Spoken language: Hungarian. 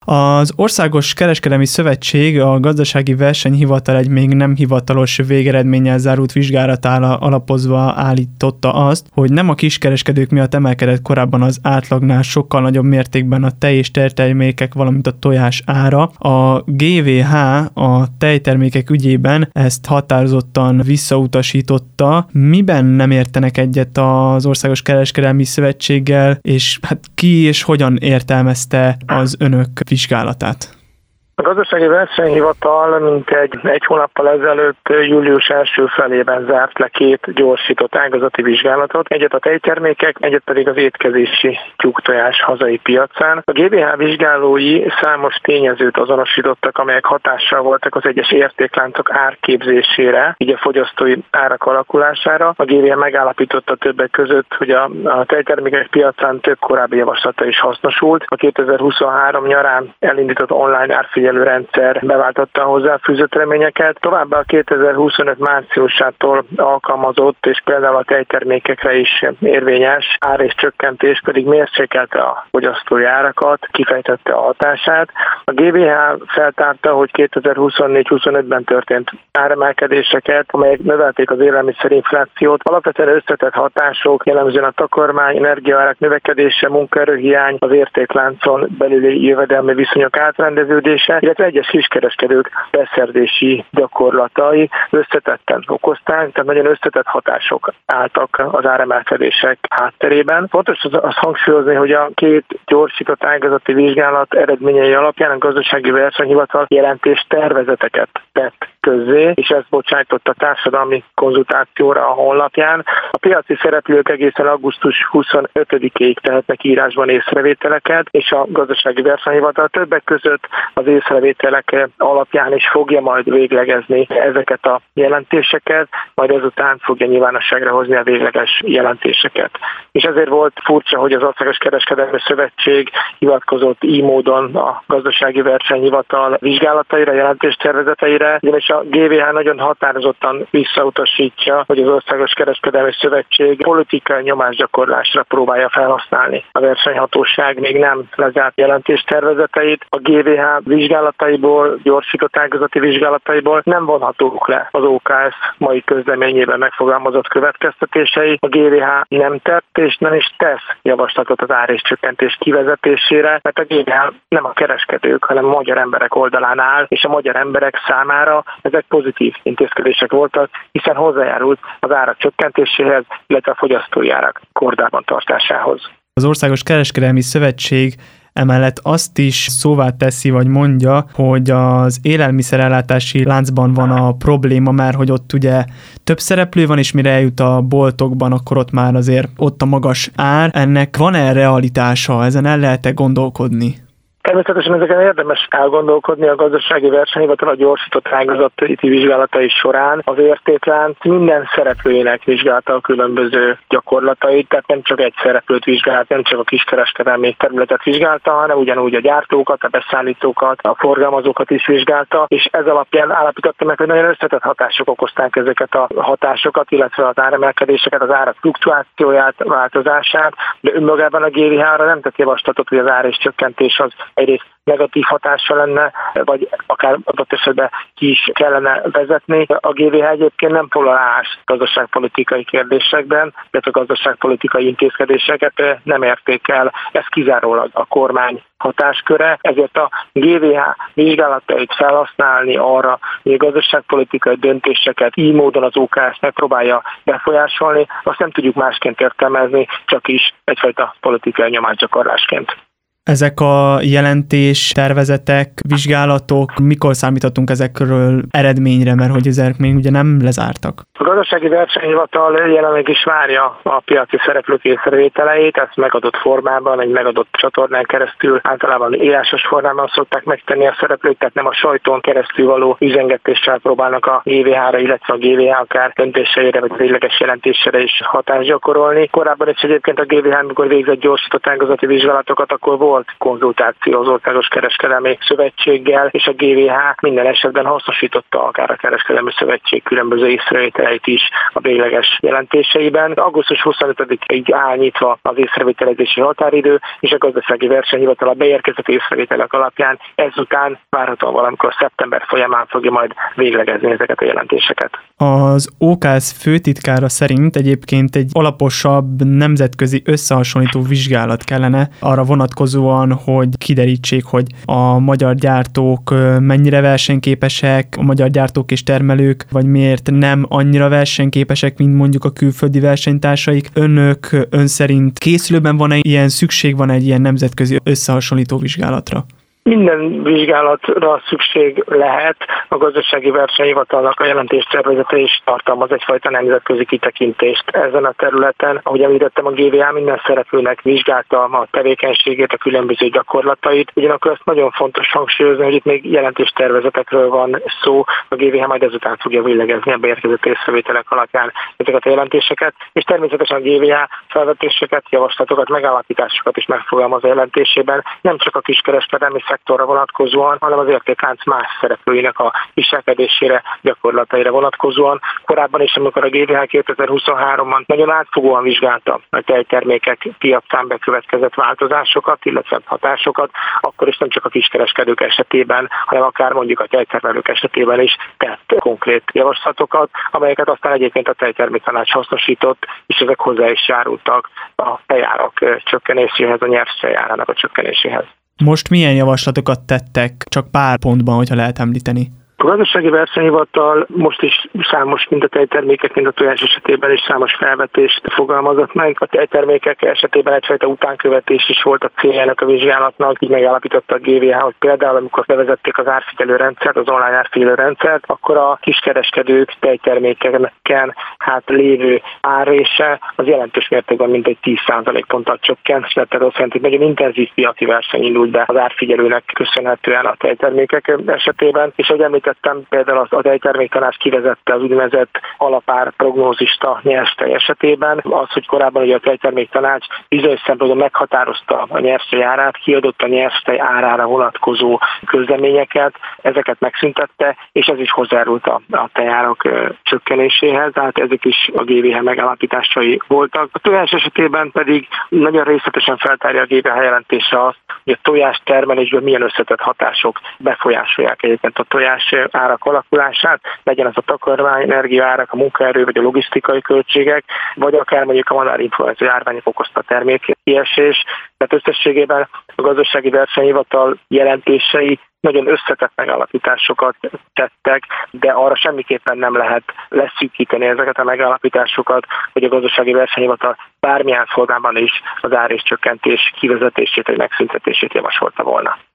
Az Országos Kereskedelmi Szövetség a Gazdasági Versenyhivatal egy még nem hivatalos végeredménnyel zárult vizsgálatára alapozva állította azt, hogy nem a kiskereskedők miatt emelkedett korábban az átlagnál sokkal nagyobb mértékben a tej és tejtermékek, valamint a tojás ára. A GVH a tejtermékek ügyében ezt határozottan visszautasította. Miben nem értenek egyet az Országos Kereskedelmi Szövetséggel, és hát ki és hogyan értelmezte az önök vizsgálatát? A Gazdasági Versenyhivatal mintegy egy hónappal ezelőtt július első felében zárt le 2 gyorsított ágazati vizsgálatot, egyet a tejtermékek, egyet pedig az étkezési tyúktojás hazai piacán. A GVH vizsgálói számos tényezőt azonosítottak, amelyek hatással voltak az egyes értékláncok árképzésére, így a fogyasztói árak alakulására. A GVH megállapította többek között, hogy a tejtermékek piacán több korábbi javaslata is hasznosult. A 2023 nyarán elindított online árfigyelő rendszer beváltotta a hozzáfűzött reményeket. Továbbá a 2025 márciusától alkalmazott és például a tejtermékekre is érvényes ár és csökkentés pedig mérsékelte a fogyasztói árakat, kifejtette a hatását. A GVH feltárta, hogy 2024-25-ben történt áremelkedéseket, amelyek növelték az élelmiszerinflációt. Alapvetően összetett hatások, jellemzően a takarmány, energiaárak növekedése, munkaerőhiány, az értékláncon belüli jövedelmi viszonyok átrendeződése, illetve egyes kiskereskedők beszerzési gyakorlatai összetetten okozták, tehát nagyon összetett hatások álltak az áremelkedések hátterében. Fontos azt hangsúlyozni, hogy a 2 gyorsított ágazati vizsgálat eredményei alapján a Gazdasági Versenyhivatal jelentés tervezeteket tett közzé, és ezt bocsájtott a társadalmi konzultációra a honlapján. A piaci szereplők egészen augusztus 25-ig tehetnek írásban észrevételeket, és a Gazdasági Versenyhivatal többek között az észrevételek alapján is fogja majd véglegezni ezeket a jelentéseket, majd ezután fogja nyilvánosságra hozni a végleges jelentéseket. És ezért volt furcsa, hogy az Országos Kereskedelmi Szövetség hivatkozott így módon a Gazdasági Versenyhivatal vizsgálataira, jelentéstervezeteire, ugyanis a GVH nagyon határozottan visszautasítja, hogy az Országos Kereskedelmi Szövetség politikai nyomásgyakorlásra próbálja felhasználni a versenyhatóság még nem lezárt jelentéstervezeteit. A GVH vizsgálataiból, gyorsított ágazati vizsgálataiból nem vonhatók le az OKS mai közleményében megfogalmazott következtetései. A GVH nem tett és nem is tesz javaslatot az ár és csökkentés kivezetésére, mert a GVH nem a kereskedők, hanem a magyar emberek oldalán áll, és a magyar emberek számára ezek pozitív intézkedések voltak, hiszen hozzájárult az árak csökkentéséhez, illetve a fogyasztói árak kordában tartásához. Az Országos Kereskedelmi Szövetség emellett azt is szóvá teszi, vagy mondja, hogy az élelmiszerellátási láncban van a probléma, mert hogy ott ugye több szereplő van, és mire eljut a boltokban, akkor ott már azért ott a magas ár. Ennek van-e realitása? Ezen el lehet-e gondolkodni? Természetesen ezeken érdemes elgondolkodni. A Gazdasági Versenyhivatal a gyorsított ágazati vizsgálatai során az értéklánc minden szereplőjének vizsgálta a különböző gyakorlatait, tehát nem csak egy szereplőt vizsgált, nem csak a kiskereskedelmi területet vizsgálta, hanem ugyanúgy a gyártókat, a beszállítókat, a forgalmazókat is vizsgálta, és ez alapján állapította meg, hogy nagyon összetett hatások okozták ezeket a hatásokat, illetve az áremelkedéseket, az árak fluktuációját, változását, de önmagában a GVH-ra nem tett javaslatot, hogy az ár és csökkentés az egyrészt negatív hatása lenne, vagy akár adott esetben ki is kellene vezetni. A GVH egyébként nem foglal állást gazdaságpolitikai kérdésekben, illetve a gazdaságpolitikai intézkedéseket nem értékel, ez kizárólag a kormány hatásköre, ezért a GVH vizsgálatait felhasználni arra, hogy a gazdaságpolitikai döntéseket így módon az OKS megpróbálja befolyásolni, azt nem tudjuk másként értelmezni, csak is egyfajta politikai nyomásgyakorlásként. Ezek a jelentés, tervezetek, vizsgálatok, mikor számíthatunk ezekről eredményre, mert hogy ezek még ugye nem lezártak? A Gazdasági Versenyhivatal jelenleg is várja a piaci szereplők észrevételeit, ezt megadott formában, egy megadott csatornán keresztül, általában írásos formában szokták megtenni a szereplők, tehát nem a sajton keresztül való üzengetéssel próbálnak a GVH-ra, illetve a GVH akár döntéseire, vagy végleges jelentésére is hatást gyakorolni. Korábban is egyébként a GVH, amikor végzett gyorsított ágazati vizsgálatokat, akkor volt volt konzultáció az Országos Kereskedelmi Szövetséggel, és a GVH minden esetben hasznosította akár a Kereskedelmi Szövetség különböző észrevételeit is a végleges jelentéseiben. Augusztus 25-ig áll nyitva az észrevételezési határidő, és a Gazdasági Versenyhivatal a beérkezett észrevételek alapján ezután várhatóan valamikor szeptember folyamán fogja majd véglegezni ezeket a jelentéseket. Az OKS főtitkára szerint egyébként egy alaposabb nemzetközi összehasonlító vizsgálat kellene arra vonatkozóan, hogy kiderítsék, hogy a magyar gyártók mennyire versenyképesek, a magyar gyártók és termelők, vagy miért nem annyira versenyképesek, mint mondjuk a külföldi versenytársaik. Ön szerint készülőben van-e ilyen, szükség van egy ilyen nemzetközi összehasonlító vizsgálatra? Minden vizsgálatra szükség lehet. A Gazdasági Versenyhivatalnak a jelentéstervezete is tartalmaz egyfajta nemzetközi kitekintést ezen a területen. Ahogy említettem, a GVH minden szereplőnek vizsgálta a tevékenységét, a különböző gyakorlatait. Ugyanakkor ezt nagyon fontos hangsúlyozni, hogy itt még jelentéstervezetekről van szó. A GVH majd ezután fogja véglegezni a beérkezett észrevételek alapján ezeket a jelentéseket, és természetesen a GVH felvetéseket, javaslatokat, megállapításokat is megfogalmaz a jelentésében, nem csak a kiskereskedelmi szektorra vonatkozóan, hanem az értéklánc más szereplőinek a viselkedésére, gyakorlataira vonatkozóan. Korábban is, amikor a GVH 2023-ban nagyon átfogóan vizsgálta a tejtermékek piacán bekövetkezett változásokat, illetve hatásokat, akkor is nem csak a kiskereskedők esetében, hanem akár mondjuk a tejtermelők esetében is tett konkrét javaslatokat, amelyeket aztán egyébként a Tejterméktanács hasznosított, és ezek hozzá is járultak a tejárak csökkenéséhez, a nyerstej árának a csökkenéséhez. Most milyen javaslatokat tettek, csak pár pontban, hogyha lehet említeni? A Gazdasági Versenyhivatal most is számos, mind a tejtermékek, mind a tojás esetében is számos felvetést fogalmazott meg. A tejtermékek esetében egyfajta utánkövetés is volt a céljának a vizsgálatnak, így megállapította a GVH, hogy például amikor bevezették az árfigyelő rendszert, az online árfigyelő rendszert, akkor a kiskereskedők tejtermékeken lévő árrése az jelentős mértékben mintegy 10% ponttal csökkent, tehát azt jelenti, hogy nagyon intenzív piaci verseny indult be az árfigyelőnek köszönhetően a tejtermékek esetében, és például a Tejterméktanács kivezette az úgynevezett alapár prognózista nyerstej esetében. Az, hogy korábban ugye a Tejterméktanács bizonyos szempontból meghatározta a nyerstej árát, kiadott a nyerstej árára vonatkozó közleményeket, ezeket megszüntette, és ez is hozzárult a tejárak csökkenéséhez, tehát ezek is a GVH megállapításai voltak. A tojás esetében pedig nagyon részletesen feltárja a GVH jelentése azt, hogy a tojás termelésben milyen összetett hatások befolyásolják egyébként a tojás árak alakulását, legyen az a takarmány, energiaárak, a munkaerő vagy a logisztikai költségek, vagy akár mondjuk a madárinfluenza járványok okozta termékkiesés. Tehát összességében a Gazdasági Versenyhivatal jelentései nagyon összetett megállapításokat tettek, de arra semmiképpen nem lehet leszűkíteni ezeket a megállapításokat, hogy a Gazdasági Versenyhivatal bármilyen formában is az áréscsökkentés kivezetését vagy megszüntetését javasolta volna.